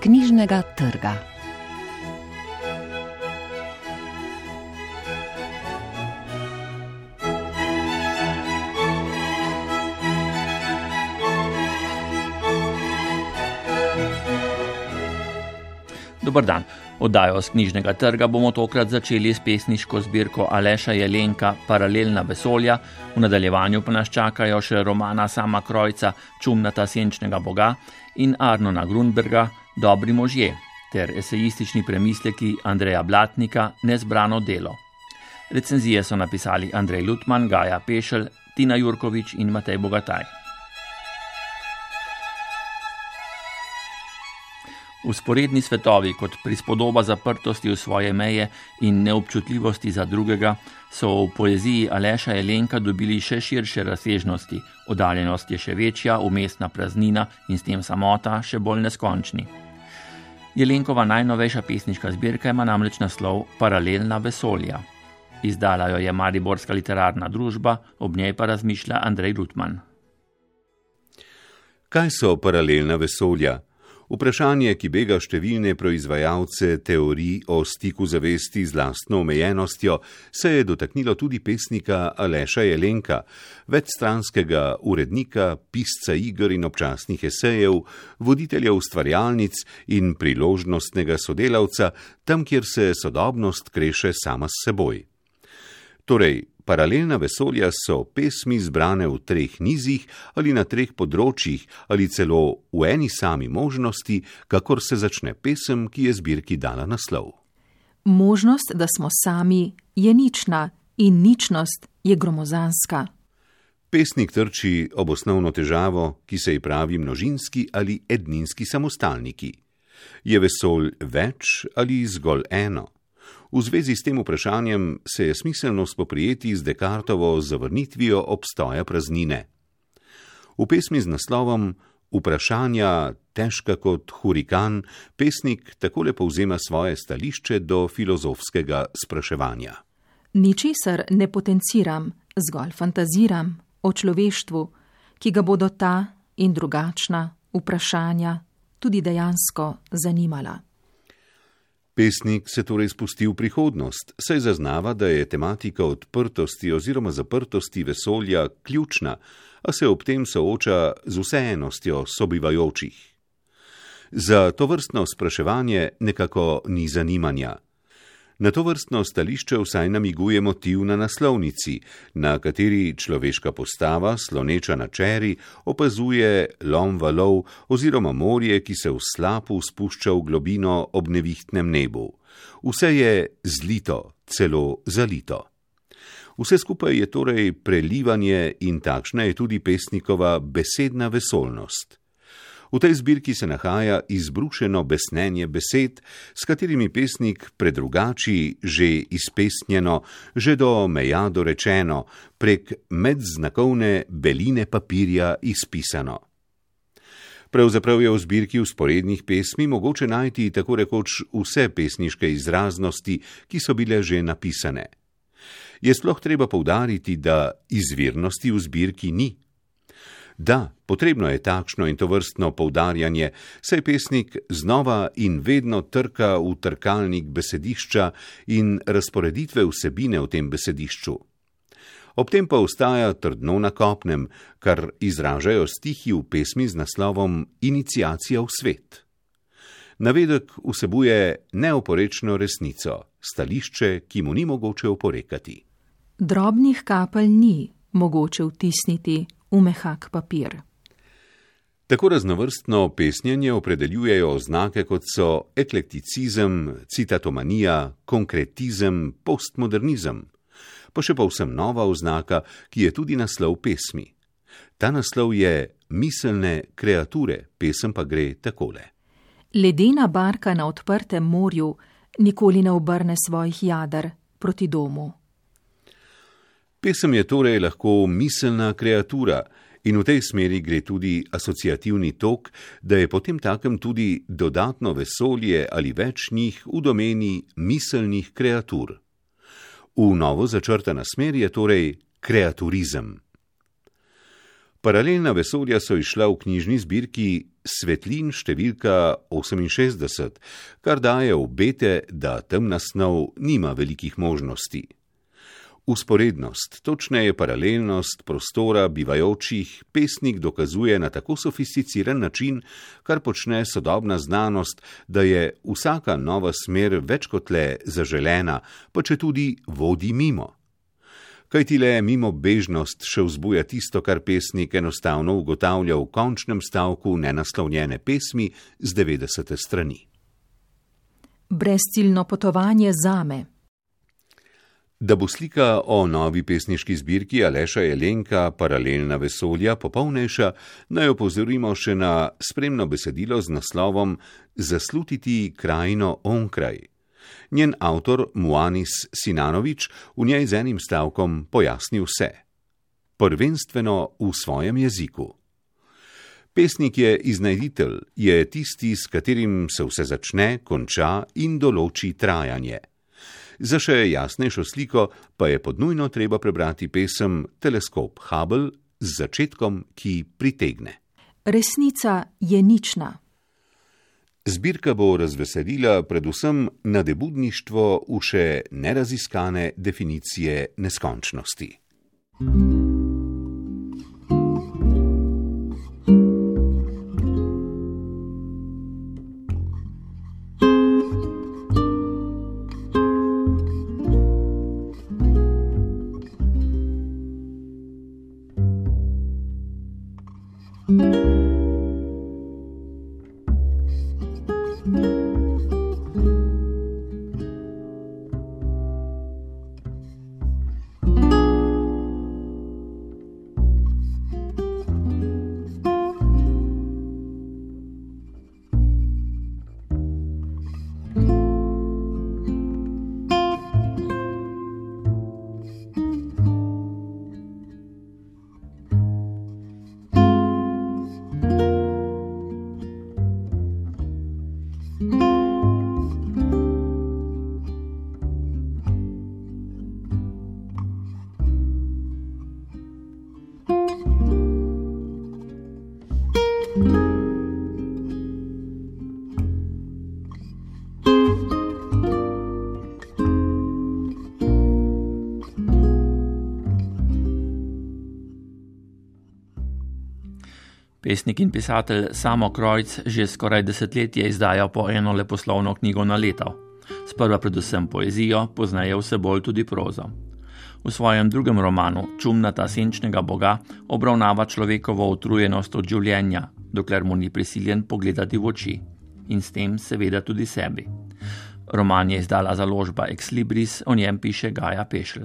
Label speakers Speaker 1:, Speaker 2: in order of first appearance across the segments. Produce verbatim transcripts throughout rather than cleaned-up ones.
Speaker 1: knjižnega trga.
Speaker 2: Dobar dan. Oddajo z knjižnega trga bomo tokrat začeli s pesniško zbirko Aleša Jelenka Paralelna vesolja, v nadaljevanju pa nas čakajo še romana Sama Krojca Čumnata senčnega boga in Arnona Grunberga Dobri možje ter esejistični premisleki Andreja Blatnika Nezbrano delo. Recenzije so napisali Andrej Lutman, Gaja Pešelj, Tina Jurkovič in Matej Bogataj. Vzporedni svetovi kot prispodoba zaprtosti v svoje meje in neobčutljivosti za drugega so v poeziji Aleša Jelenka dobili še širše razsežnosti, oddaljenost je še večja, umestna praznina in s tem samota še bolj neskončni. Jelenkova najnovejša pesniška zbirka ima namreč naslov Paralelna vesolja. Izdala jo je Mariborska literarna družba, ob njej pa razmišlja Andrej Lutman.
Speaker 3: Kaj so paralelna vesolja? Vprašanje, ki bega številne proizvajalce teorij o stiku zavesti z lastno omejenostjo, se je dotaknilo tudi pesnika Aleša Jelenka, večstranskega urednika, pisca iger in občasnih esejev, voditelja ustvarjalnic in priložnostnega sodelavca, tam, kjer se sodobnost kreše sama s seboj. Torej, paralelna vesolja so pesmi zbrane v treh nizih ali na treh področjih ali celo v eni sami možnosti, kakor se začne pesem, ki je zbirki dala naslov.
Speaker 4: Možnost, da smo sami, je nična in ničnost je gromozanska.
Speaker 3: Pesnik trči ob osnovno težavo, ki se ji pravi množinski ali edninski samostalniki. Je vesolj več ali zgolj eno? V zvezi s tem vprašanjem se je smiselno spoprijeti z Descartovo zavrnitvijo obstoja praznine. V pesmi z naslovom Vprašanja težka kot hurikan pesnik takole povzema svoje stališče do filozofskega spraševanja.
Speaker 4: Ničesar ne potenciram, zgolj fantaziram o človeštvu, ki ga bodo ta in drugačna vprašanja tudi dejansko zanimala.
Speaker 3: Pesnik se torej spusti v prihodnost, saj zaznava, da je tematika odprtosti oziroma zaprtosti vesolja ključna, a se ob tem sooča z vseenostjo sobivajočih. Za tovrstno spraševanje nekako ni zanimanja. Na tovrstno stališče vsaj namiguje motiv na naslovnici, na kateri človeška postava, sloneča na čeri, opazuje lom valov oziroma morje, ki se v slapu spušča v globino ob nevihtnem nebu. Vse je zlito, celo zalito. Vse skupaj je torej prelivanje in takšna je tudi pesnikova besedna vesoljnost. V tej zbirki se nahaja izbrušeno besnenje besed, s katerimi pesnik predrugači že izpesnjeno, že do meja dorečeno, prek medznakovne beline papirja izpisano. Pravzaprav je v zbirki vzporednih pesmi mogoče najti tako rekoč vse pesniške izraznosti, ki so bile že napisane. Je sploh treba poudariti, da izvirnosti v zbirki ni? Da, potrebno je takšno in tovrstno poudarjanje, saj pesnik znova in vedno trka v trkalnik besedišča in razporeditve vsebine v tem besedišču. Ob tem pa ostaja trdno na kopnem, kar izražajo stihi v pesmi z naslovom Iniciacija v svet. Navedek vsebuje neoporečno resnico, stališče, ki mu ni mogoče oporekati.
Speaker 4: Drobnih kapelj ni mogoče vtisniti v mehak papir.
Speaker 3: Tako raznovrstno pesnjenje opredeljujejo oznake, kot so eklekticizem, citatomanija, konkretizem, postmodernizem. Pa še povsem nova oznaka, ki je tudi naslov pesmi. Ta naslov je Miselne kreature, pesem pa gre takole.
Speaker 4: Ledena barka na odprtem morju nikoli ne obrne svojih jader proti domu.
Speaker 3: Pesem je torej lahko miselna kreatura in v tej smeri gre tudi asociativni tok, da je potem takem tudi dodatno vesolje ali več njih v domeni miselnih kreatur. V novo začrtana smer je torej kreaturizem. Paralelna vesolja so izšla v knjižni zbirki Svetlin številka oseminšestdeset, kar daje obete, da temna snov nima velikih možnosti. Usporednost, točneje paralelnost prostora bivajočih, pesnik dokazuje na tako sofisticiran način, kar počne sodobna znanost, da je vsaka nova smer več kot le zaželena, pa če tudi vodi mimo. Kajti le mimobežnost še vzbuja tisto, kar pesnik enostavno ugotavlja v končnem stavku nenaslovljene pesmi z devetdesete strani.
Speaker 4: Brezciljno potovanje zame.
Speaker 3: Da bo slika o novi pesniški zbirki Aleša Jelenka Paralelna vesolja popolnejša, naj opozorimo še na spremno besedilo z naslovom Zaslutiti krajino onkraj. Njen avtor Muanis Sinanović v njej z enim stavkom pojasni vse. Prvenstveno v svojem jeziku. Pesnik je iznajditelj, je tisti, s katerim se vse začne, konča in določi trajanje. Za še jasnejšo sliko pa je podnujno treba prebrati pesem Teleskop Hubble z začetkom, ki pritegne.
Speaker 4: Resnica je nična.
Speaker 3: Zbirka bo razveselila predvsem nadebudništvo v še neraziskane definicije neskončnosti.
Speaker 2: Pesnik in pisatelj Samo Krojc že skoraj desetletje izdaja po eno leposlovno knjigo na leto. Sprva predvsem poezijo, pozneje vse bolj tudi prozo. V svojem drugem romanu Čumnata senčnega boga obravnava človekovo utrujenost od življenja, dokler mu ni prisiljen pogledati v oči. In s tem seveda tudi sebi. Roman je izdala založba Ex Libris, o njem piše Gaja Pešl.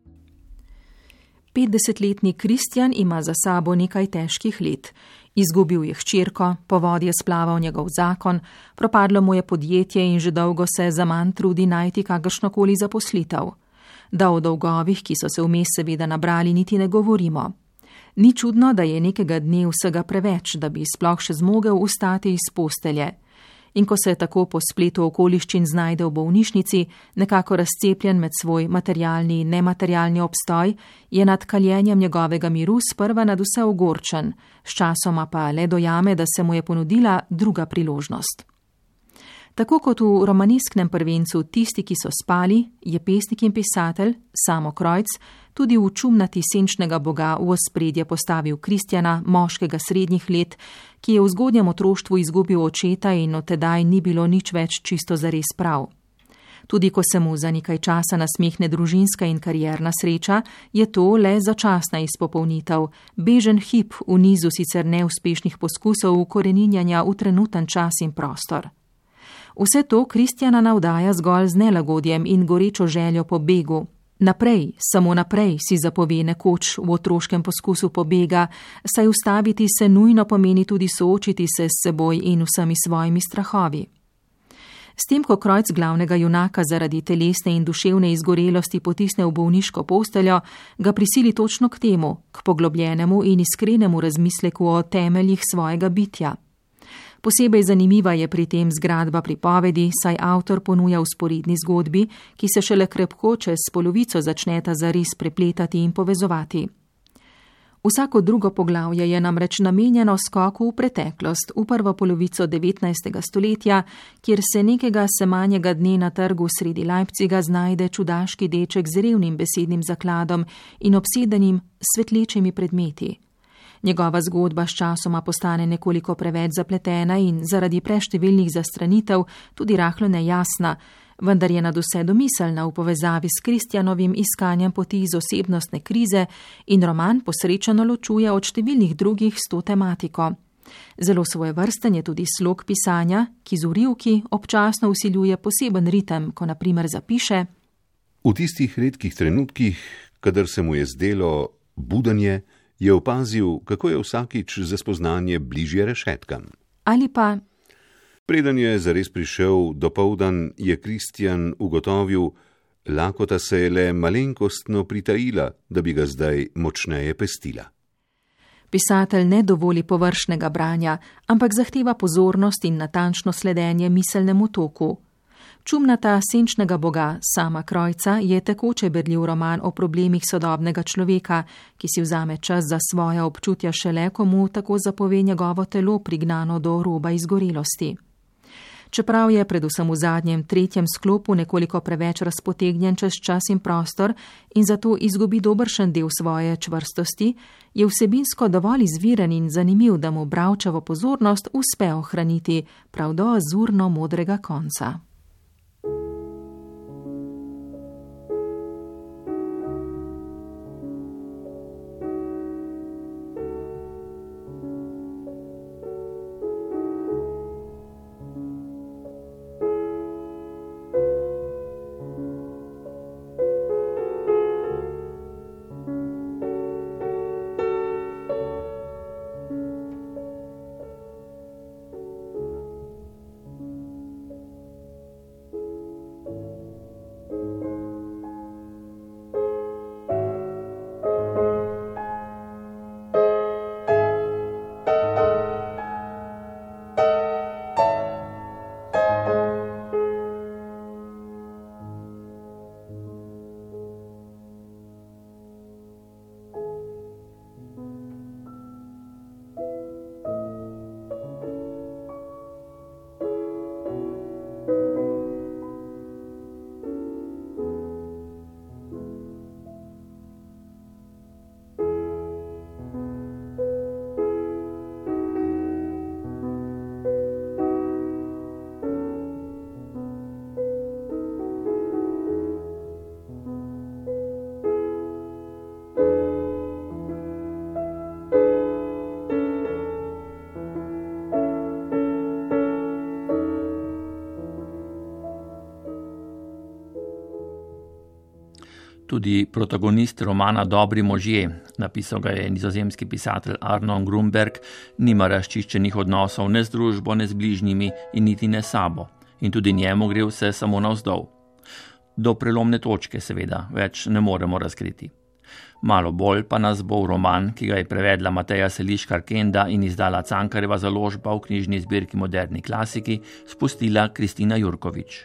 Speaker 4: petdesetletni Kristjan ima za sabo nekaj težkih let. Izgubil je hčerko, po vodi je splaval njegov zakon, propadlo mu je podjetje in že dolgo se zaman trudi najti kakršnokoli zaposlitev. Da o dolgovih, ki so se vmes seveda nabrali, niti ne govorimo. Ni čudno, da je nekega dne vsega preveč, da bi sploh še zmogel vstati iz postelje. In ko se tako po spletu okoliščin znajde v bolnišnici, nekako razcepljen med svoj materialni in nematerialni obstoj, je nad kaljenjem njegovega miru sprva nad vse ogorčen, sčasoma pa le dojame, da se mu je ponudila druga priložnost. Tako kot v romanesknem prvencu Tisti, ki so spali, je pesnik in pisatelj Samo Krojc tudi v Čumnati senčnega boga v ospredje postavil Kristjana, moškega srednjih let, ki je v zgodnjem otroštvu izgubil očeta in od tedaj ni bilo nič več čisto zares prav. Tudi ko se mu za nekaj časa nasmehne družinska in karierna sreča, je to le začasna izpopolnitev, bežen hip v nizu sicer neuspešnih poskusov ukoreninjanja v trenuten čas in prostor. Vse to Kristjana navdaja zgolj z nelagodjem in gorečo željo po begu. Naprej, samo naprej, si zapove nekoč v otroškem poskusu pobega, saj ustaviti se nujno pomeni tudi soočiti se s seboj in vsemi svojimi strahovi. S tem, ko Krojc glavnega junaka zaradi telesne in duševne izgorelosti potisne v bolniško posteljo, ga prisili točno k temu, k poglobljenemu in iskrenemu razmisleku o temeljih svojega bitja. Posebej zanimiva je pri tem zgradba pripovedi, saj avtor ponuja vzporedni zgodbi, ki se šele krepko čez polovico začneta zares prepletati in povezovati. Vsako drugo poglavje je namreč namenjeno skoku v preteklost, v prvo polovico devetnajstega stoletja, kjer se nekega semanjega dne na trgu sredi Leipziga znajde čudaški deček z revnim besednim zakladom in obsedenim svetlečimi predmeti. Njegova zgodba s časoma postane nekoliko preveč zapletena in zaradi preštevilnih zastranitev tudi rahlo nejasna, vendar je nadvse domiselna v povezavi s Kristjanovim iskanjem poti iz osebnostne krize in roman posrečeno ločuje od številnih drugih s to tematiko. Zelo svojevrsten je tudi slog pisanja, ki z urivki občasno vsiljuje poseben ritem, ko na primer zapiše:
Speaker 3: V tistih redkih trenutkih, kadar se mu je zdelo budanje, je opazil, kako je vsakič za spoznanje bližje rešetkam.
Speaker 4: Ali pa:
Speaker 3: Preden je zares prišel dopoldan, je Kristjan ugotovil, lakota se je le malenkostno pritajila, da bi ga zdaj močneje pestila.
Speaker 4: Pisatelj ne dovoli površnega branja, ampak zahteva pozornost in natančno sledenje miselnemu toku. Čumnata senčnega boga Sama Krojca je tekoče berljiv roman o problemih sodobnega človeka, ki si vzame čas za svoja občutja šele, ko mu tako zapove njegovo telo prignano do roba izgorelosti. Čeprav je predvsem v zadnjem, tretjem sklopu nekoliko preveč razpotegnjen čez čas in prostor in zato izgubi dobršen del svoje čvrstosti, je vsebinsko dovolj izviren in zanimiv, da mu bralčevo pozornost uspe ohraniti prav do azurno modrega konca.
Speaker 2: Tudi protagonist romana Dobri možje, napisal ga je nizozemski pisatelj Arnon Grunberg, nima razčiščenih odnosov ne z družbo, ne z bližnjimi in niti ne sabo. In tudi njemu gre vse samo navzdol. Do prelomne točke seveda, več ne moremo razkriti. Malo bolj pa nas bo v roman, ki ga je prevedla Mateja Seliškar Kenda in izdala Cankarjeva založba v knjižni zbirki Moderni klasiki, spustila Kristina Jurkovič.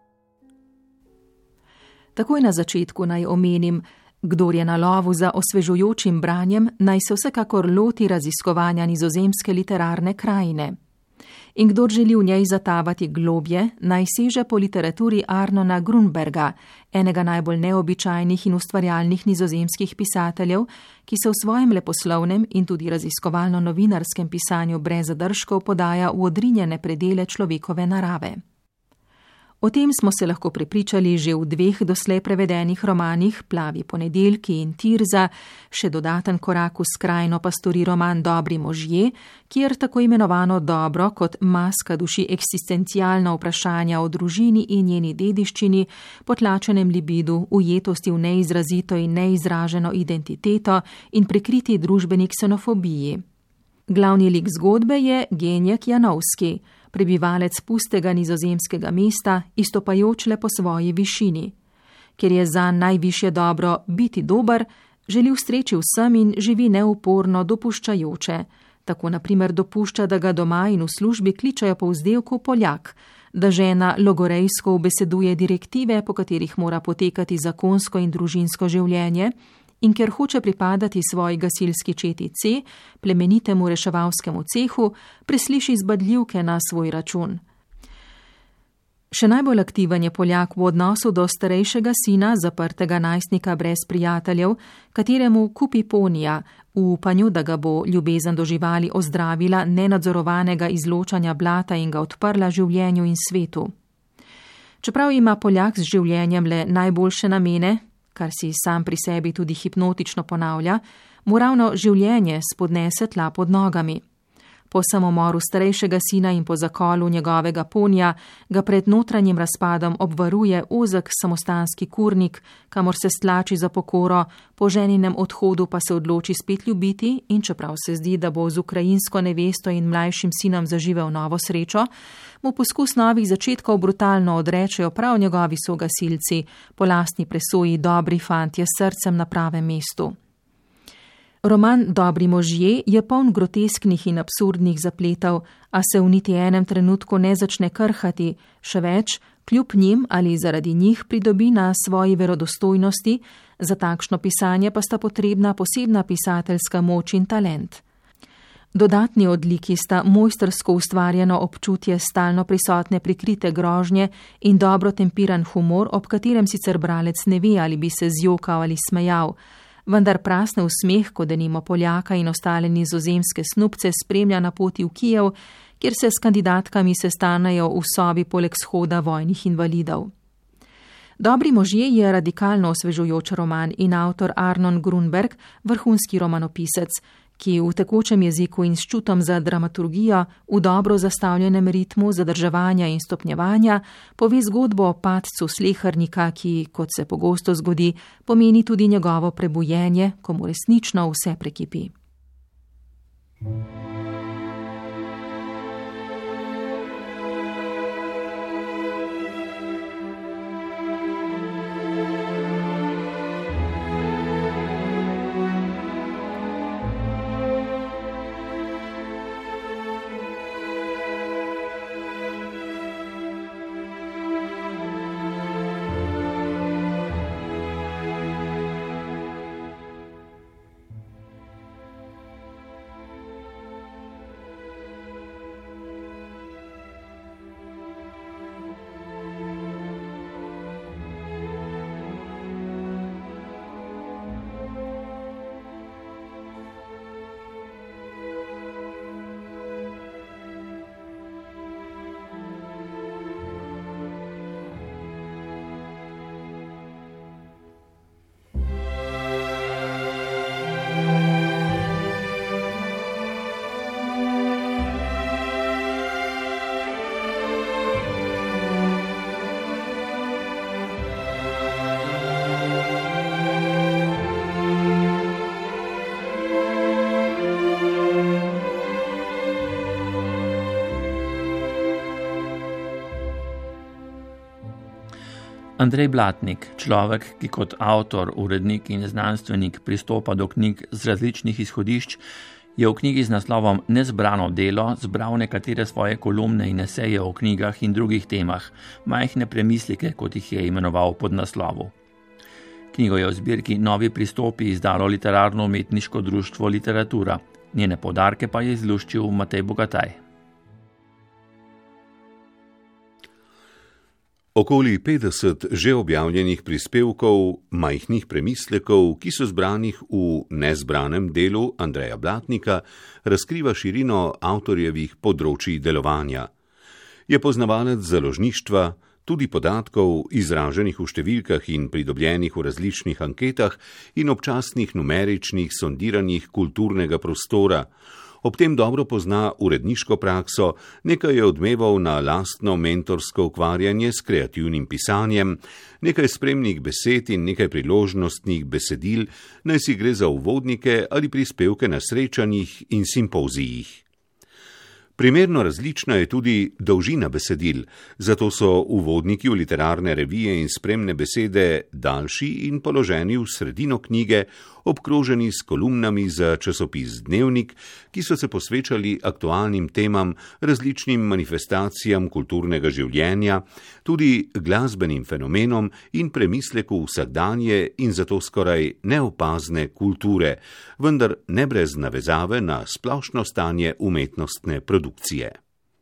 Speaker 4: Takoj na začetku naj omenim, kdor je na lovu za osvežujočim branjem, naj se vsekakor loti raziskovanja nizozemske literarne krajine. In kdor želi v njej zatavati globje, naj seže po literaturi Arnona Grunberga, enega najbolj neobičajnih in ustvarjalnih nizozemskih pisateljev, ki se v svojem leposlovnem in tudi raziskovalno-novinarskem pisanju brez zadržkov podaja v odrinjene predele človekove narave. O tem smo se lahko prepričali že v dveh doslej prevedenih romanih Plavi ponedeljki in Tirza, še dodaten korak v skrajno pastori roman Dobri možje, kjer tako imenovano dobro kot maska duši eksistencialna vprašanja o družini in njeni dediščini, potlačenem libidu, ujetosti v neizrazito in neizraženo identiteto in prikriti družbeni ksenofobiji. Glavni lik zgodbe je Genjek Janovski, prebivalec pustega nizozemskega mesta, istopajoč le po svoji višini. Ker je zanj najvišje dobro biti dober, želi ustreči vsem in živi neuporno dopuščajoče. Tako na primer dopušča, da ga doma in v službi kličajo po vzdevku Poljak, da žena logorejsko ubeseduje direktive, po katerih mora potekati zakonsko in družinsko življenje, in ker hoče pripadati svoji gasilski četi C, plemenitemu reševalskemu cehu, presliši zbadljivke na svoj račun. Še najbolj aktiven je Poljak v odnosu do starejšega sina, zaprtega najstnika brez prijateljev, kateremu kupi ponija, v upanju, da ga bo ljubezen do živali ozdravila nenadzorovanega izločanja blata in ga odprla življenju in svetu. Čeprav ima Poljak z življenjem le najboljše namene, kar si sam pri sebi tudi hipnotično ponavlja, mu ravno življenje spodnese tla pod nogami. Po samomoru starejšega sina in po zakolu njegovega ponija ga pred notranjim razpadom obvaruje ozek samostanski kurnik, kamor se stlači za pokoro, po ženinem odhodu pa se odloči spet ljubiti in čeprav se zdi, da bo z ukrajinsko nevesto in mlajšim sinom zaživel novo srečo, mu poskus novih začetkov brutalno odrečejo prav njegovi sogasilci, po lastni presoji dobri fantje s srcem na pravem mestu. Roman Dobri možje je poln grotesknih in absurdnih zapletov, a se v niti enem trenutku ne začne krhati, še več, kljub njim ali zaradi njih pridobi na svoji verodostojnosti, za takšno pisanje pa sta potrebna posebna pisateljska moč in talent. Dodatni odliki sta mojstrsko ustvarjeno občutje stalno prisotne prikrite grožnje in dobro tempiran humor, ob katerem sicer bralec ne ve, ali bi se zjokal ali smejal, vendar prasne v smeh, ko denimo Poljaka in ostale nizozemske snubce spremlja na poti v Kijev, kjer se s kandidatkami sestanejo v sobi poleg shoda vojnih invalidov. Dobri možje je radikalno osvežujoč roman in avtor Arnon Grunberg, vrhunski romanopisec, ki v tekočem jeziku in s čutom za dramaturgijo, v dobro zastavljenem ritmu zadrževanja in stopnjevanja, pove zgodbo o padcu slehernika, ki, kot se pogosto zgodi, pomeni tudi njegovo prebujenje, ko mu resnično vse prekipi.
Speaker 2: Andrej Blatnik, človek, ki kot avtor, urednik in znanstvenik pristopa do knjig z različnih izhodišč, je v knjigi z naslovom Nezbrano delo zbral nekatere svoje kolumne in eseje o knjigah in drugih temah, majhne premisleke, kot jih je imenoval pod naslovu. Knjigo je v zbirki Novi pristopi izdalo Literarno-umetniško društvo Literatura, njene poudarke pa je izluščil Matej Bogataj.
Speaker 3: Okoli petdeset že objavljenih prispevkov, majhnih premislekov, ki so zbranih v nezbranem delu Andreja Blatnika, razkriva širino avtorjevih področij delovanja. Je poznavalec založništva, tudi podatkov, izraženih v številkah in pridobljenih v različnih anketah in občasnih numeričnih sondiranjih kulturnega prostora. Ob tem dobro pozna uredniško prakso, nekaj je odmeval na lastno mentorsko ukvarjanje s kreativnim pisanjem, nekaj spremnih besed in nekaj priložnostnih besedil, naj si gre za uvodnike ali prispevke na srečanjih in simpozijih. Primerno različna je tudi dolžina besedil, zato so uvodniki v literarne revije in spremne besede daljši in položeni v sredino knjige, obkroženi s kolumnami za časopis Dnevnik, ki so se posvečali aktualnim temam, različnim manifestacijam kulturnega življenja, tudi glasbenim fenomenom in premisleku vsakdanje in zato skoraj neopazne kulture, vendar ne brez navezave na splošno stanje umetnostne produkcije.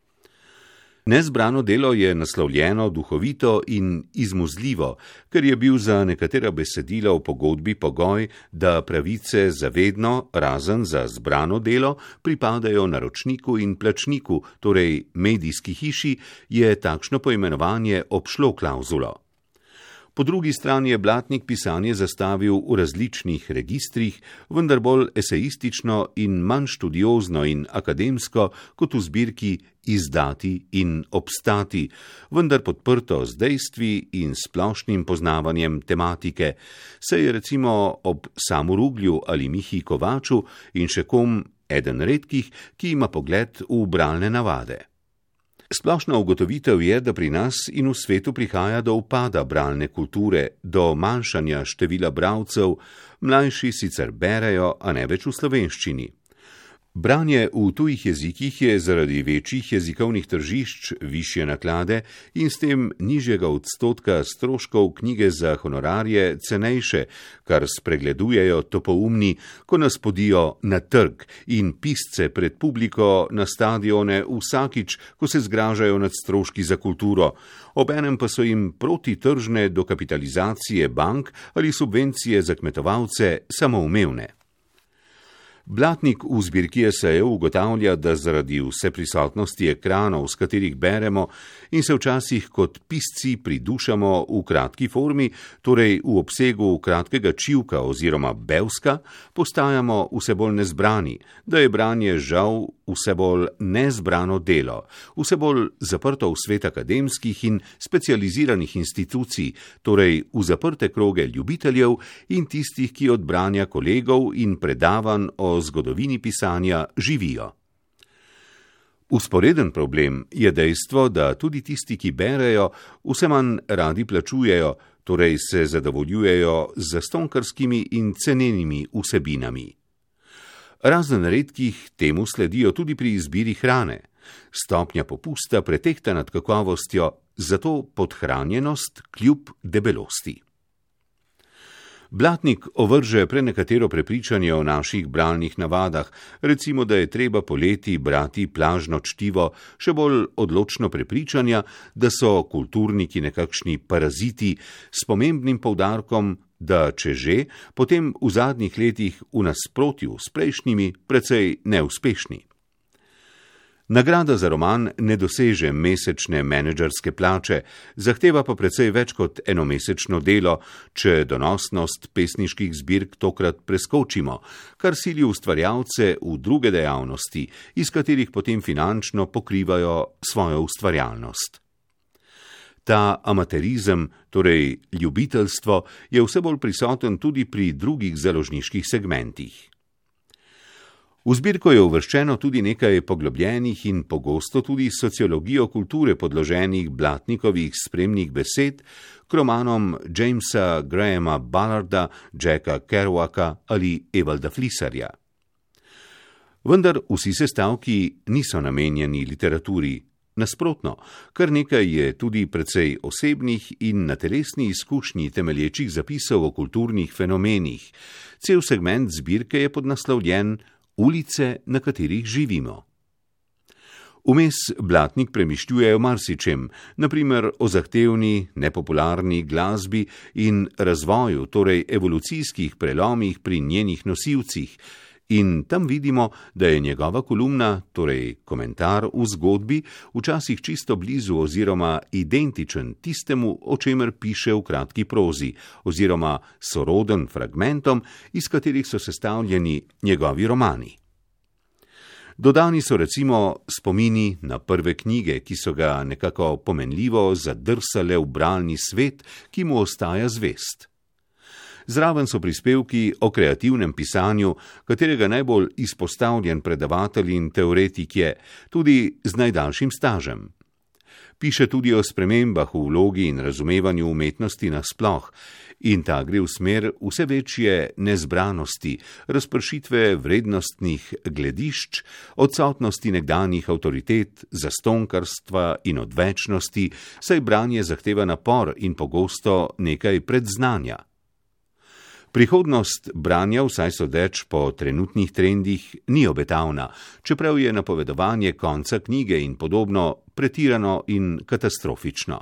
Speaker 3: Nezbrano delo je naslovljeno duhovito in izmuzljivo, ker je bil za nekatera besedila v pogodbi pogoj, da pravice zavedno, razen za zbrano delo, pripadajo naročniku in plačniku, torej medijski hiši, je takšno poimenovanje obšlo klauzulo. Po drugi strani je Blatnik pisanje zastavil v različnih registrih, vendar bolj esejistično in manj študiozno in akademsko kot v zbirki Izdati in obstati, vendar podprto z dejstvi in splošnim poznavanjem tematike, saj je recimo ob Samu Ruglju ali Mihi Kovaču in še kom eden redkih, ki ima pogled v bralne navade. Splošna ugotovitev je, da pri nas in v svetu prihaja do upada bralne kulture, do manjšanja števila bralcev, mlajši sicer berejo, a ne več v slovenščini. Branje v tujih jezikih je zaradi večjih jezikovnih tržišč, višje naklade in s tem nižjega odstotka stroškov knjige za honorarje cenejše, kar spregledujejo topoumni, ko nas podijo na trg in pisce pred publiko na stadione vsakič, ko se zgražajo nad stroški za kulturo, obenem pa so jim protitržne dokapitalizacije bank ali subvencije za kmetovalce samoumevne. Blatnik v zbirki esejev ugotavlja, da zaradi vseprisotnosti ekranov, s katerih beremo in se včasih kot pisci pridušamo v kratki formi, torej v obsegu kratkega čivka oziroma bevska, postajamo vse bolj nezbrani, da je branje žal vse bolj nezbrano delo, vse bolj zaprto v svet akademskih in specializiranih institucij, torej v zaprte kroge ljubiteljev in tistih, ki od branja kolegov in predavanj o zgodovini pisanja živijo. Usporeden problem je dejstvo, da tudi tisti, ki berejo, vse manj radi plačujejo, torej se zadovoljujejo z zastonjkarskimi in cenenimi vsebinami. Razen redkih temu sledijo tudi pri izbiri hrane. Stopnja popusta pretehta nad kakovostjo, zato podhranjenost kljub debelosti. Blatnik ovrže prenekatero prepričanje o naših bralnih navadah, recimo, da je treba poleti brati plažno čtivo, še bolj odločno prepričanja, da so kulturniki nekakšni paraziti s pomembnim poudarkom, da če že, potem v zadnjih letih v nasprotju s prejšnjimi precej neuspešni. Nagrada za roman ne doseže mesečne menedžerske plače, zahteva pa precej več kot enomesečno delo, če donosnost pesniških zbirk tokrat preskočimo, kar sili ustvarjalce v druge dejavnosti, iz katerih potem finančno pokrivajo svojo ustvarjalnost. Ta amaterizem, torej ljubiteljstvo, je vse bolj prisoten tudi pri drugih založniških segmentih. V zbirko je uvrščeno tudi nekaj poglobljenih in pogosto tudi sociologijo kulture podloženih Blatnikovih spremnih besed k romanom Jamesa Grahama Ballarda, Jacka Kerouaka ali Evalda Flisarja. Vendar vsi sestavki niso namenjeni literaturi. Nasprotno, kar nekaj je tudi precej osebnih in na telesni izkušnji temelječih zapisov o kulturnih fenomenih. Cel segment zbirke je podnaslovljen Ulice, na katerih živimo. Vmes Blatnik premišljuje o marsičem, na primer o zahtevni, nepopularni glasbi in razvoju, torej evolucijskih prelomih pri njenih nosilcih, in tam vidimo, da je njegova kolumna, torej komentar v zgodbi, včasih čisto blizu oziroma identičen tistemu, o čemer piše v kratki prozi, oziroma soroden fragmentom, iz katerih so sestavljeni njegovi romani. Dodani so recimo spomini na prve knjige, ki so ga nekako pomenljivo zadrsale v bralni svet, ki mu ostaja zvest. Zraven so prispevki o kreativnem pisanju, katerega najbolj izpostavljen predavatelj in teoretik je, tudi z najdaljšim stažem. Piše tudi o spremembah v vlogi in razumevanju umetnosti nasploh, in ta gre v smer vse večje nezbranosti, razpršitve vrednostnih gledišč, odsotnosti nekdanjih avtoritet, zastonkarstva in odvečnosti, saj branje zahteva napor in pogosto nekaj predznanja. Prihodnost branja, vsaj sodeč po trenutnih trendih, ni obetavna, čeprav je napovedovanje konca knjige in podobno pretirano in katastrofično.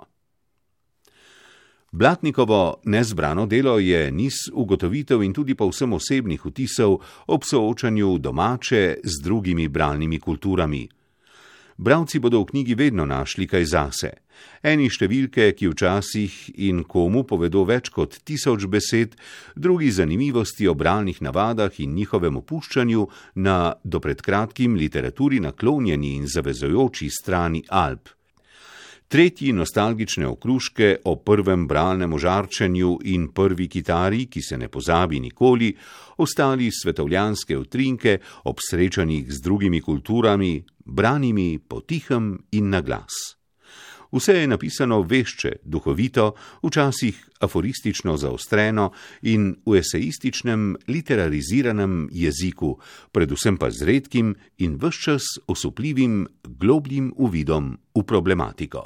Speaker 3: Blatnikovo nezbrano delo je niz ugotovitev in tudi povsem osebnih vtisov ob soočanju domače z drugimi bralnimi kulturami. Bralci bodo v knjigi vedno našli kaj zase. Eni številke, ki včasih in komu povedo več kot tisoč besed, drugi zanimivosti o bralnih navadah in njihovem opuščanju na do pred kratkim literaturi naklonjeni in zavezujoči strani Alp. Tretji nostalgične okruške o prvem bralnem ožarčenju in prvi kitari, ki se ne pozabi nikoli, ostali svetovljanske utrinke ob srečanjih z drugimi kulturami, branimi potihem in na glas. Vse je napisano vešče, duhovito, včasih aforistično zaostreno in v esejističnem, literariziranem jeziku, predvsem pa z redkim in ves čas osupljivim, globljim uvidom v problematiko.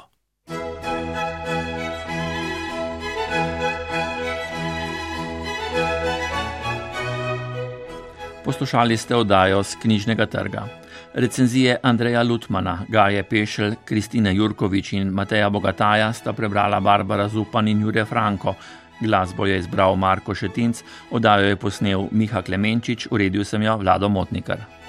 Speaker 2: Poslušali ste oddajo z knjižnega trga. Recenzije Andreja Lutmana, Gaje Pešelj, Kristine Jurkovič in Mateja Bogataja sta prebrala Barbara Zupan in Jure Franko. Glasbo je izbral Marko Šetinc, oddajo je posnel Miha Klemenčič, uredil sem jo Vlado Motnikar.